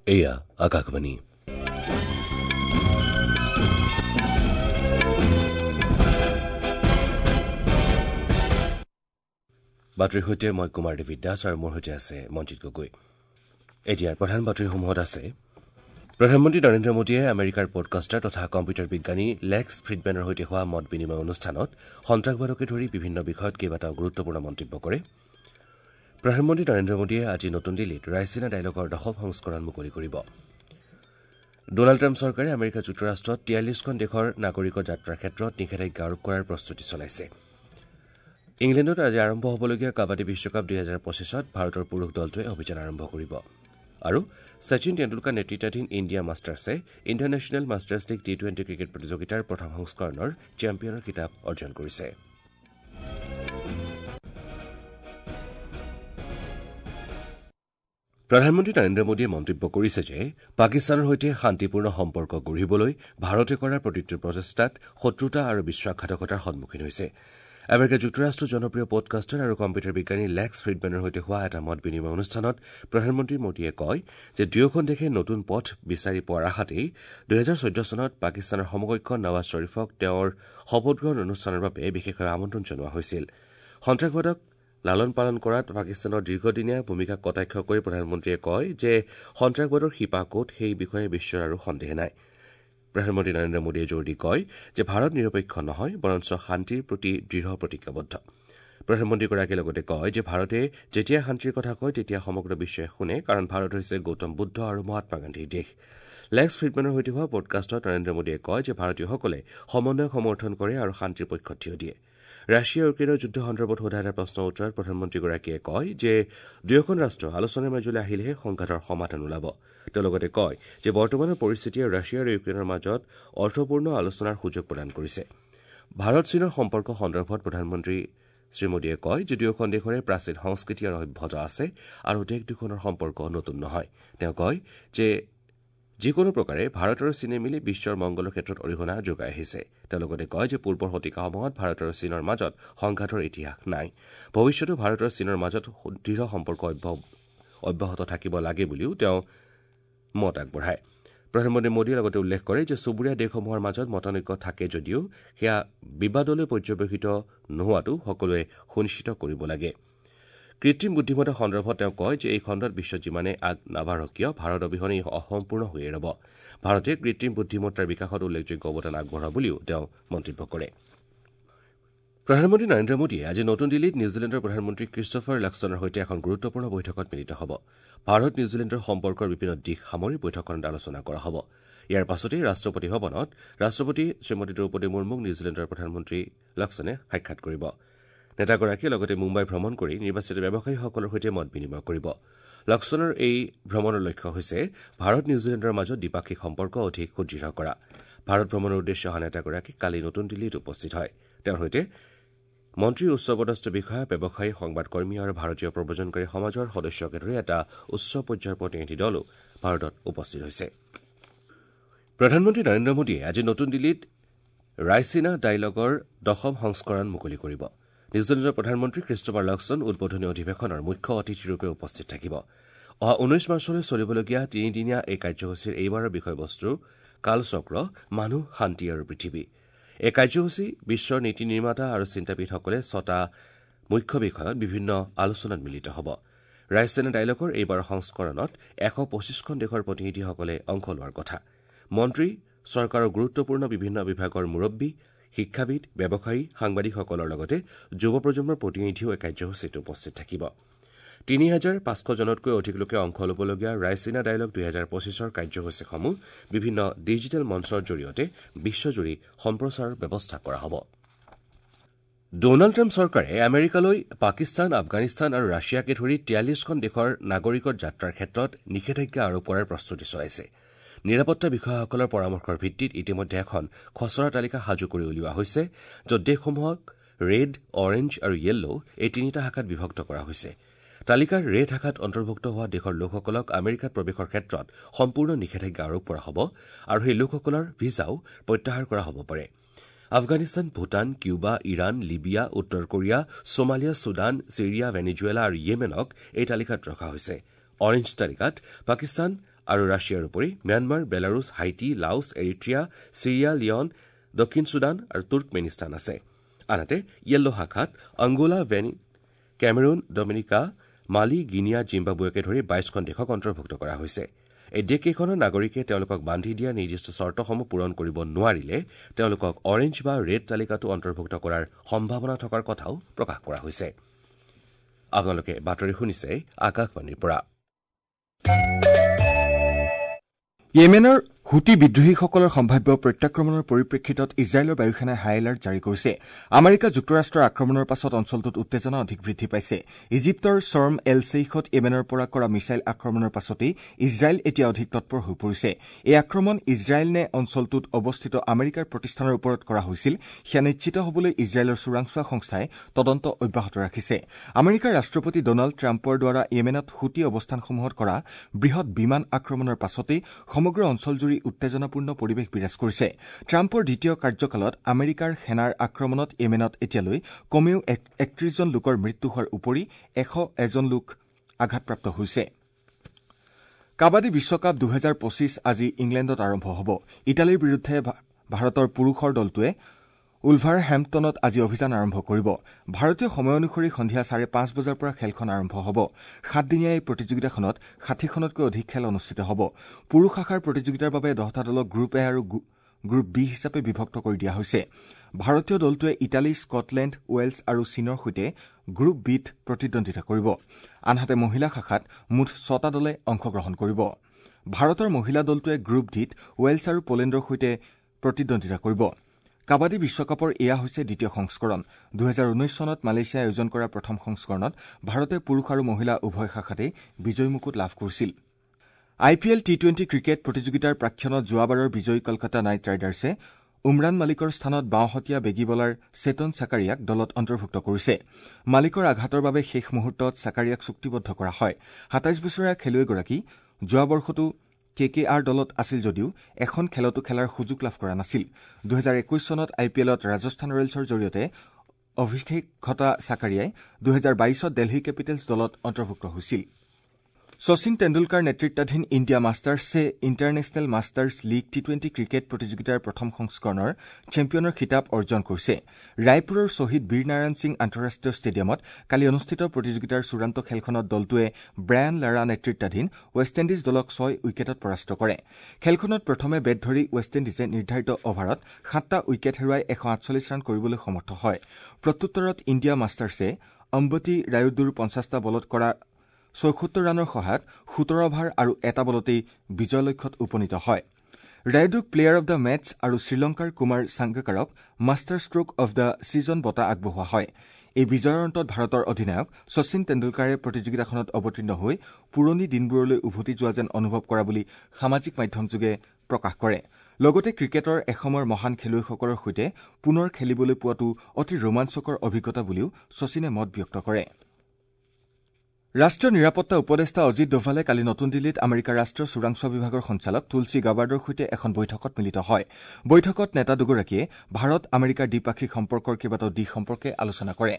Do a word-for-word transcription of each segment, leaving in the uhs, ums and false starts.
এয়া আকাশবাণী। বাতৰিৰ সৈতে মই কুমাৰ দেৱী দাস আৰু মোৰ সৈতে আছে মঞ্জিত গগৈ। এতিয়াৰ প্ৰধান বাতৰিসমূহত আছে প্ৰধানমন্ত্ৰী নৰেন্দ্ৰ মোদীয়ে আমেৰিকাৰ পডকাষ্টাৰ তথা কম্পিউটাৰ বিজ্ঞানী লেক্স ফ্ৰিডমেনৰ সৈতে হোৱা মত বিনিময় অনুষ্ঠানত সন্ত্ৰাসবাদকে ধৰি বিভিন্ন বিষয়ত কেইবাটাও গুৰুত্বপূৰ্ণ মন্তব্য কৰে। প্ৰধানমন্ত্ৰী নৰেন্দ্ৰ মোদীয়ে আজি নতুন দিল্লীত ৰাইচিনা ডায়লগৰ দশম সংস্কৰণ মুকলি কৰিব। ডনাল্ড ট্ৰাম্প চৰকাৰে আমেৰিকা যুক্তৰাষ্ট্ৰত তিয়াল্লিছখন দেশৰ নাগৰিকৰ যাত্ৰাৰ ক্ষেত্ৰত নিষেধাজ্ঞা আৰোপ কৰাৰ প্ৰস্তুতি চলাইছে। ইংলেণ্ডত আজি আৰম্ভ হ'বলগীয়া কাবাডী বিশ্বকাপ দুহেজাৰ পঁচিছত ভাৰতৰ পুৰুষ দলটোৱে অভিযান আৰম্ভ কৰিব। আৰু শচীন তেণ্ডুলকাৰ নেতৃত্বাধীন ইণ্ডিয়া মাষ্টাৰ্ছে international masters league T twenty cricket প্ৰতিযোগিতাৰ প্ৰথম সংস্কৰণৰ চেম্পিয়নৰ খিতাপ অৰ্জন কৰিছে। প্ৰধানমন্ত্ৰী নৰেন্দ্ৰ মোদীয়ে মন্তব্য কৰিছে যে পাকিস্তানৰ সৈতে শান্তিপূৰ্ণ সম্পৰ্ক গঢ়িবলৈ ভাৰতে কৰা প্ৰতিটো প্ৰচেষ্টাত শত্ৰুতা আৰু বিশ্বাসঘাতকতাৰ সন্মুখীন হৈছে। আমেৰিকা যুক্তৰাষ্ট্ৰৰ জনপ্ৰিয় পডকাষ্টাৰ আৰু কম্পিউটাৰ বিজ্ঞানী লেক্স ফ্ৰিডমেনৰ সৈতে হোৱা এটা মত বিনিময় অনুষ্ঠানত প্ৰধানমন্ত্ৰী মোদীয়ে কয় যে দুয়োখন দেশে নতুন পথ বিচাৰি পোৱাৰ আশাতেই দুহেজাৰ চৈধ্য চনত পাকিস্তানৰ সমকক্ষ নৱাজ শ্বৰিফক তেওঁৰ শপতগ্ৰহণ অনুষ্ঠানৰ বাবে বিশেষভাৱে আমন্ত্ৰণ জনোৱা হৈছিল। সন্ত্ৰাসবাদক লালন পালন কৰাত পাকিস্তানৰ দীৰ্ঘদিনীয়া ভূমিকাক কটাক্ষ কৰি প্ৰধানমন্ত্ৰীয়ে কয় যে সন্ত্ৰাসবাদৰ শিপা ক'ত সেই বিষয়ে বিশ্বৰ আৰু সন্দেহ নাই। প্ৰধানমন্ত্ৰী নৰেন্দ্ৰ মোদীয়ে জোৰ দি কয় যে ভাৰত নিৰপেক্ষ নহয়, বৰঞ্চ শান্তিৰ প্ৰতি দৃঢ় প্ৰতিজ্ঞাবদ্ধ। প্ৰধানমন্ত্ৰীগৰাকীয়ে লগতে কয় যে ভাৰতে যেতিয়া শান্তিৰ কথা কয় তেতিয়া সমগ্ৰ বিশ্বই শুনে, কাৰণ ভাৰত হৈছে গৌতম বুদ্ধ আৰু মহাত্মা গান্ধীৰ দেশ। লেক্স ফ্ৰিডমেনৰ সৈতে হোৱা পডকাষ্টত নৰেন্দ্ৰ মোদীয়ে কয় যে ভাৰতীয়সকলে সমন্বয়ক সমৰ্থন কৰে আৰু শান্তিৰ পক্ষত থিয় দিয়ে। ৰাছিয়া ইউক্ৰেইনৰ যুদ্ধ সন্দৰ্ভত সোধা এটা প্ৰশ্নৰ উত্তৰত প্ৰধানমন্ত্ৰীগৰাকীয়ে কয় যে দুয়োখন ৰাষ্ট্ৰ আলোচনাৰ মাজলৈ আহিলেহে সংঘাতৰ সমাধান ওলাব। তেওঁ লগতে কয় যে বৰ্তমানৰ পৰিস্থিতিয়ে ৰাছিয়া আৰু ইউক্ৰেইনৰ মাজত অৰ্থপূৰ্ণ আলোচনাৰ সুযোগ প্ৰদান কৰিছে। ভাৰত চীনৰ সম্পৰ্ক সন্দৰ্ভত প্ৰধানমন্ত্ৰী শ্ৰীমোদীয়ে কয় যে দুয়োখন দেশৰে প্ৰাচীন সংস্কৃতি আৰু সভ্যতা আছে আৰু দেশ দুখনৰ সম্পৰ্ক নতুন নহয়। তেওঁ কয় যে যিকোনো প্ৰকাৰে ভাৰত আৰু চীনে মিলি বিশ্বৰ মংগলৰ ক্ষেত্ৰত অৰিহণা যোগাই আহিছে। তেওঁ লগতে কয় যে পূৰ্বৰ শতিকাসমূহত ভাৰত আৰু চীনৰ মাজত সংঘাতৰ ইতিহাস নাই। ভৱিষ্যতো ভাৰত আৰু চীনৰ মাজত দৃঢ় সম্পৰ্ক অব্যাহত থাকিব লাগে বুলিও তেওঁ মত আগবঢ়ায়। প্ৰধানমন্ত্ৰী মোদীয়ে লগতে উল্লেখ কৰে যে চুবুৰীয়া দেশসমূহৰ মাজত মতানৈক্য থাকে যদিও সেয়া বিবাদলৈ পৰ্যবেসিত নোহোৱাটো সকলোৱে সুনিশ্চিত কৰিব লাগে। কৃত্ৰিম বুদ্ধিমত্তা সন্দৰ্ভত তেওঁ কয় যে এই খণ্ডত বিশ্বত যিমানে আগ নাবাঢ়ক কিয় ভাৰত অবিহনে ই অসম্পূৰ্ণ হৈয়ে ৰব। ভাৰতে কৃত্ৰিম বুদ্ধিমত্তাৰ বিকাশত উল্লেখযোগ্য অৱদান আগবঢ়োৱা বুলিও তেওঁ মন্তব্য কৰে। প্ৰধানমন্ত্ৰী নৰেন্দ্ৰ মোদীয়ে আজি নতুন দিল্লীত নিউজিলেণ্ডৰ প্ৰধানমন্ত্ৰী ক্ৰিষ্টফাৰ লাক্সনৰ সৈতে এখন গুৰুত্বপূৰ্ণ বৈঠকত মিলিত হ'ব। ভাৰত নিউজিলেণ্ডৰ সম্পৰ্কৰ বিভিন্ন দিশ সামৰি বৈঠকখনত আলোচনা কৰা হ'ব। ইয়াৰ পাছতেই ৰাষ্ট্ৰপতি ভৱনত ৰাষ্ট্ৰপতি শ্ৰীমতী দ্ৰৌপদী মুৰ্মুক নিউজিলেণ্ডৰ প্ৰধানমন্ত্ৰী লাক্সনে সাক্ষাৎ কৰিব। নেতাগৰাকীয়ে লগতে মুম্বাই ভ্ৰমণ কৰি নিৰ্বাচিত ব্যৱসায়ীসকলৰ সৈতে মত বিনিময় কৰিব। লাক্সনৰ এই ভ্ৰমণৰ লক্ষ্য হৈছে ভাৰত নিউজিলেণ্ডৰ মাজত দ্বিপাক্ষিক সম্পৰ্ক অধিক সুদৃঢ় কৰা। ভাৰত ভ্ৰমণৰ উদ্দেশ্যে অহা নেতাগৰাকী কালি নতুন দিল্লীত উপস্থিত হয়। তেওঁৰ সৈতে মন্ত্ৰীৰ উচ্চপদস্থ বিষয়া, ব্যৱসায়ী, সংবাদকৰ্মী আৰু ভাৰতীয় প্ৰব্ৰজনকাৰী সমাজৰ সদস্যকে ধৰি এটা উচ্চ পৰ্যায়ৰ প্ৰতিনিধি দলো ভাৰতত উপস্থিত হৈছে। প্ৰধানমন্ত্ৰী নৰেন্দ্ৰ মোদীয়ে আজি নতুন দিল্লীত ৰাইচিনা ডায়লগৰ দশম সংস্কৰণ মুকলি কৰিব। নিউজিলেণ্ডৰ প্ৰধানমন্ত্ৰী ক্ৰিষ্টফাৰ লাক্সন উদ্বোধনী অধিৱেশনৰ মুখ্য অতিথিৰূপে উপস্থিত থাকিব। অহা ঊনৈশ মাৰ্চলৈ চলিবলগীয়া তিনিদিনীয়া এই কাৰ্যসূচীৰ এইবাৰৰ বিষয়বস্তু কালচক্ৰ, মানুহ, শান্তি আৰু পৃথিৱী। এই কাৰ্যসূচী বিশ্বৰ নীতি নিৰ্মাতা আৰু চিন্তাবিদসকলে ছটা মুখ্য বিষয়ত বিভিন্ন আলোচনাত মিলিত হ'ব। ৰাইচিনা ডায়লগৰ এইবাৰৰ সংস্কৰণত এশ পঁচিছখন দেশৰ প্ৰতিনিধিসকলে অংশ লোৱাৰ কথা। মন্ত্ৰী, চৰকাৰৰ গুৰুত্বপূৰ্ণ বিভিন্ন বিভাগৰ মুৰব্বী, শিক্ষাবিদ, ব্যৱসায়ী, সাংবাদিকসকলৰ লগতে যুৱ প্ৰজন্মৰ প্ৰতিনিধিও এই কাৰ্যসূচীত উপস্থিত থাকিব। তিনি হাজাৰ পাঁচশজনতকৈ অধিক লোকে অংশ ল'বলগীয়া ৰাইচিনা ডায়লগ দুহেজাৰ পঁচিছৰ কাৰ্যসূচীসমূহ বিভিন্ন ডিজিটেল মঞ্চৰ জৰিয়তে বিশ্বজুৰি সম্প্ৰচাৰৰ ব্যৱস্থা কৰা হ'ব। ডনাল্ড ট্ৰাম্প চৰকাৰে আমেৰিকালৈ পাকিস্তান, আফগানিস্তান আৰু ৰাছিয়াকে ধৰি তিয়াল্লিছখন দেশৰ নাগৰিকৰ যাত্ৰাৰ ক্ষেত্ৰত নিষেধাজ্ঞা আৰোপ কৰাৰ প্ৰস্তুতি চলাইছে। নিৰাপত্তা বিষয়াসকলৰ পৰামৰ্শৰ ভিত্তিত ইতিমধ্যে এখন খচৰা তালিকা সাজু কৰি উলিওৱা হৈছে, য'ত দেশসমূহক ৰেড, অৰেঞ্জ আৰু য়েল্লো এই তিনিটা শাখাত বিভক্ত কৰা হৈছে। তালিকাৰ ৰেড শাখাত অন্তৰ্ভুক্ত হোৱা দেশৰ লোকসকলক আমেৰিকাত প্ৰৱেশৰ ক্ষেত্ৰত সম্পূৰ্ণ নিষেধাজ্ঞা আৰোপ কৰা হ'ব আৰু সেই লোকসকলৰ ভিছাও প্ৰত্যাহাৰ কৰা হ'ব পাৰে। Afghanistan, Bhutan, Cuba, Iran, Libya, উত্তৰ Korea, Somalia, Sudan, Syria, Venezuela আৰু য়েমেনক এই তালিকাত ৰখা হৈছে। অৰেঞ্জ তালিকাত পাকিস্তান, আৰু ৰাছিয়াৰ উপৰি Myanmar, Belarus, Haiti, Laos, Eritrea, Sierra, Leone, দক্ষিণ ছুডান আৰু তুৰ্কমেনিস্তান আছে। আনহাতে য়েল্লো শাখাত Angola, Benin, Cameroon, Dominica, Mali, Guinea, জিম্বাবুৱেকে ধৰি বাইশখন দেশক অন্তৰ্ভুক্ত কৰা হৈছে। এই দেশকেইখনৰ নাগৰিকে তেওঁলোকক বান্ধি দিয়া নিৰ্দিষ্ট চৰ্তসমূহ পূৰণ কৰিব নোৱাৰিলে তেওঁলোকক অৰেঞ্জ বা ৰেড তালিকাটো অন্তৰ্ভুক্ত কৰাৰ সম্ভাৱনা থকাৰ কথাও প্ৰকাশ কৰা হৈছে। আপোনালোকে বাতৰি শুনিছে আকাশবাণীৰ পৰা। য়েমেনৰ হুটি বিদ্ৰোহীসকলৰ সম্ভাৱ্য প্ৰত্যাক্ৰমণৰ পৰিপ্ৰেক্ষিতত ইজৰাইলৰ বায়ুসেনাই হাই এলাৰ্ট জাৰি কৰিছে। আমেৰিকা যুক্তৰাষ্ট্ৰৰ আক্ৰমণৰ পাছত অঞ্চলটোত উত্তেজনা অধিক বৃদ্ধি পাইছে। ইজিপ্তৰ শৰ্ম এল শ্বেইখত য়েমেনৰ পৰা কৰা মিছাইল আক্ৰমণৰ পাছতেই ইজৰাইল এতিয়া অধিক তৎপৰ হৈ পৰিছে। এই আক্ৰমণ ইজৰাইল নে অঞ্চলটোত অৱস্থিত আমেৰিকাৰ প্ৰতিষ্ঠানৰ ওপৰত কৰা হৈছিল সেয়া নিশ্চিত হ'বলৈ ইজৰাইলৰ চোৰাংচোৱা সংস্থাই তদন্ত অব্যাহত ৰাখিছে। আমেৰিকাৰ ৰাষ্ট্ৰপতি ডনাল্ড ট্ৰাম্পৰ দ্বাৰা য়েমেনত হুটি অৱস্থানসমূহত কৰা বৃহৎ বিমান আক্ৰমণৰ পাছতেই সমগ্ৰ অঞ্চলজুৰি উত্তেজনাপূৰ্ণ পৰিৱেশ বিৰাজ কৰিছে। ট্ৰাম্পৰ দ্বিতীয় কাৰ্যকালত আমেৰিকাৰ সেনাৰ আক্ৰমণত য়েমেনত এতিয়ালৈ কমেও একত্ৰিশজন লোকৰ মৃত্যু হোৱাৰ উপৰি এশ এজন লোক আঘাতপ্ৰাপ্ত হৈছে। কাবাডী বিশ্বকাপ দুহেজাৰ পঁচিছ আজি ইংলেণ্ডত আৰম্ভ হ'ব। ইটালীৰ বিৰুদ্ধে ভাৰতৰ পুৰুষৰ দলটোৱে উলভাৰহেম্পটনত আজি অভিযান আৰম্ভ কৰিব। ভাৰতীয় সময় অনুসৰি সন্ধিয়া চাৰে পাঁচ বজাৰ পৰা খেলখন আৰম্ভ হ'ব। সাতদিনীয়া এই প্ৰতিযোগিতাখনত ষাঠিখনতকৈ অধিক খেল অনুষ্ঠিত হ'ব। পুৰুষ শাখাৰ প্ৰতিযোগিতাৰ বাবে দহটা দলক গ্ৰুপ এ আৰু গ্ৰুপ বি হিচাপে বিভক্ত কৰি দিয়া হৈছে। ভাৰতীয় দলটোৱে ইটালী, স্কটলেণ্ড, ৱেলছ আৰু চীনৰ সৈতে গ্ৰুপ বিত প্ৰতিদ্বন্দ্বিতা কৰিব। আনহাতে মহিলা শাখাত মুঠ ছটা দলে অংশগ্ৰহণ কৰিব। ভাৰতৰ মহিলা দলটোৱে গ্ৰুপ ডিত ৱেলছ আৰু পোলেণ্ডৰ সৈতে প্ৰতিদ্বন্দ্বিতা কৰিব। কাবাডী বিশ্বকাপৰ এয়া হৈছে দ্বিতীয় সংস্কৰণ। দুহেজাৰ ঊনৈশ চনত মালয়েছিয়াই আয়োজন কৰা প্ৰথম সংস্কৰণত ভাৰতে পুৰুষ আৰু মহিলা উভয় শাখাতেই বিজয়ী মুকুট লাভ কৰিছিল। I P L T twenty cricket প্ৰতিযোগিতাৰ প্ৰাক্ষণত যোৱাবাৰৰ বিজয়ী কলকাতা নাইট ৰাইডাৰ্ছে উমৰান মালিকৰ স্থানত বাওঁহতীয়া বেগী বলাৰ চেতন চাকাৰিয়াক দলত অন্তৰ্ভুক্ত কৰিছে। মালিকৰ আঘাতৰ বাবে শেষ মুহূৰ্তত চাকাৰিয়াক চুক্তিবদ্ধ কৰা হয়। সাতাইশ বছৰীয়া খেলুৱৈগৰাকী যোৱা বৰ্ষতো কে কে আৰ দলত আছিল যদিও এখন খেলতো খেলাৰ সুযোগ লাভ কৰা নাছিল। দুহেজাৰ একৈশ চনত আই পি এলত ৰাজস্থান ৰয়েলছৰ জৰিয়তে অভিষেক ঘটা চাকাৰিয়াই দুহেজাৰ বাইশত দেলহি কেপিটেলছ দলত অন্তৰ্ভুক্ত হৈছিল। শচীন তেণ্ডুলকাৰ নেতৃত্বাধীন ইণ্ডিয়া মাষ্টাৰ্ছে international masters league T twenty cricket প্ৰতিযোগিতাৰ প্ৰথম সংস্কৰণৰ চেম্পিয়নৰ খিতাপ অৰ্জন কৰিছে। ৰায়পুৰৰ শ্বহীদ বীৰ নাৰায়ণ সিং আন্তঃৰাষ্ট্ৰীয় ষ্টেডিয়ামত কালি অনুষ্ঠিত প্ৰতিযোগিতাৰ চূড়ান্ত খেলখনত দলটোৱে ব্ৰায়ান লাৰা নেতৃত্বাধীন ৱেষ্ট ইণ্ডিজ দলক ছয় উইকেটত পৰাস্ত কৰে। খেলখনত প্ৰথমে বেট ধৰি ৱেষ্ট ইণ্ডিজে নিৰ্ধাৰিত অভাৰত সাতটা উইকেট হেৰুৱাই এশ আঠচল্লিছ ৰান কৰিবলৈ সমৰ্থ হয়। প্ৰত্যুত্তৰত ইণ্ডিয়া মাষ্টাৰ্ছে অম্বতী ৰায়ুডুৰ পঞ্চাছটা বলত কৰা ছয়সত্তৰ ৰানৰ সহায়ত সোতৰ অভাৰ আৰু এটা বলতেই বিজয় লক্ষ্যত উপনীত হয়। ৰায়ুডুক প্লেয়াৰ অব দ্য মেচ আৰু শ্ৰীলংকাৰ কুমাৰ ছাংগাকাৰক master stroke of the season বঁটা আগবঢ়োৱা হয়। এই বিজয়ৰ অন্তত ভাৰতৰ অধিনায়ক শচীন তেণ্ডুলকাৰে প্ৰতিযোগিতাখনত অৱতীৰ্ণ হৈ পুৰণি দিনবোৰলৈ উভতি যোৱা যেন অনুভৱ কৰা বুলি সামাজিক মাধ্যমযোগে প্ৰকাশ কৰে। লগতে ক্ৰিকেটৰ এসময়ৰ মহান খেলুৱৈসকলৰ সৈতে পুনৰ খেলিবলৈ পোৱাটো অতি ৰোমাঞ্চকৰ অভিজ্ঞতা বুলিও শচীনে মত ব্যক্ত কৰে। ৰাষ্ট্ৰীয় নিৰাপত্তা উপদেষ্টা অজিত ডোভালে কালি নতুন দিল্লীত আমেৰিকাৰ ৰাষ্ট্ৰীয় চোৰাংচোৱা বিভাগৰ সঞ্চালক তুলসী গাবাৰ্ডৰ সৈতে এখন বৈঠকত মিলিত হয়। বৈঠকত নেতা দুগৰাকীয়ে ভাৰত আমেৰিকাৰ দ্বিপাক্ষিক সম্পৰ্কৰ কেইবাটাও দিশ সম্পৰ্কে আলোচনা কৰে।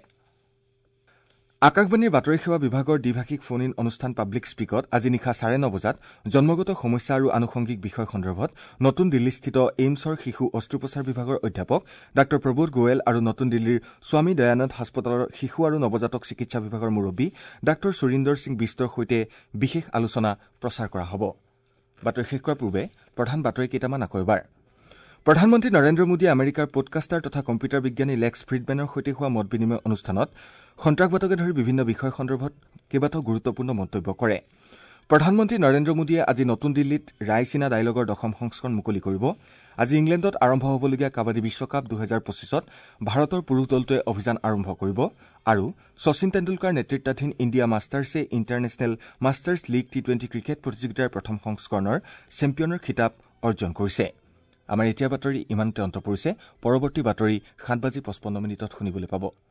আকাশবাণীৰ বাতৰি সেৱা বিভাগৰ দ্বিভাষিক ফোন ইন অনুষ্ঠান পাব্লিক স্পীকত আজি নিশা চাৰে ন বজাত জন্মগত সমস্যা আৰু আনুষংগিক বিষয় সন্দৰ্ভত নতুন দিল্লীস্থিত এইমছৰ শিশু অস্ত্ৰোপচাৰ বিভাগৰ অধ্যাপক ডাঃ প্ৰবোধ গোৱেল আৰু নতুন দিল্লীৰ স্বামী দয়ানন্দ হাস্পতালৰ শিশু আৰু নৱজাতক চিকিৎসা বিভাগৰ মুৰব্বী ডাঃ সুৰিন্দৰ সিং বিষ্টৰ সৈতে বিশেষ আলোচনা প্ৰচাৰ কৰা হ'ব। বাতৰি শেষ কৰাৰ পূৰ্বে প্ৰধান বাতৰি কেইটামান আকৌ এবাৰ। প্ৰধানমন্ত্ৰী নৰেন্দ্ৰ মোদীয়ে আমেৰিকাৰ পডকাষ্টাৰ তথা কম্পিউটাৰ বিজ্ঞানী লেক্স ফ্ৰিডমেনৰ সৈতে হোৱা মত বিনিময় অনুষ্ঠানত সন্ত্ৰাসবাদকে ধৰি বিভিন্ন বিষয় সন্দৰ্ভত কেইবাটাও গুৰুত্বপূৰ্ণ মন্তব্য কৰে। প্ৰধানমন্ত্ৰী নৰেন্দ্ৰ মোদীয়ে আজি নতুন দিল্লীত ৰায়ছিনা ডায়লগৰ দশম সংস্কৰণ মুকলি কৰিব। আজি ইংলেণ্ডত আৰম্ভ হ'বলগীয়া কাবাডী বিশ্বকাপ দুহেজাৰ পঁচিছত ভাৰতৰ পুৰুষ দলটোৱে অভিযান আৰম্ভ কৰিব আৰু শচীন তেণ্ডুলকাৰ নেতৃত্বাধীন ইণ্ডিয়া মাষ্টাৰ্ছে international masters league T twenty cricket প্ৰতিযোগিতাৰ প্ৰথম সংস্কৰণৰ চেম্পিয়নৰ খিতাপ অৰ্জন কৰিছে। আমাৰ এতিয়াৰ বাতৰি ইমানতে অন্ত পৰিছে। পৰৱৰ্তী বাতৰি সাত বাজি পঁচপন্ন মিনিটত শুনিবলৈ পাব।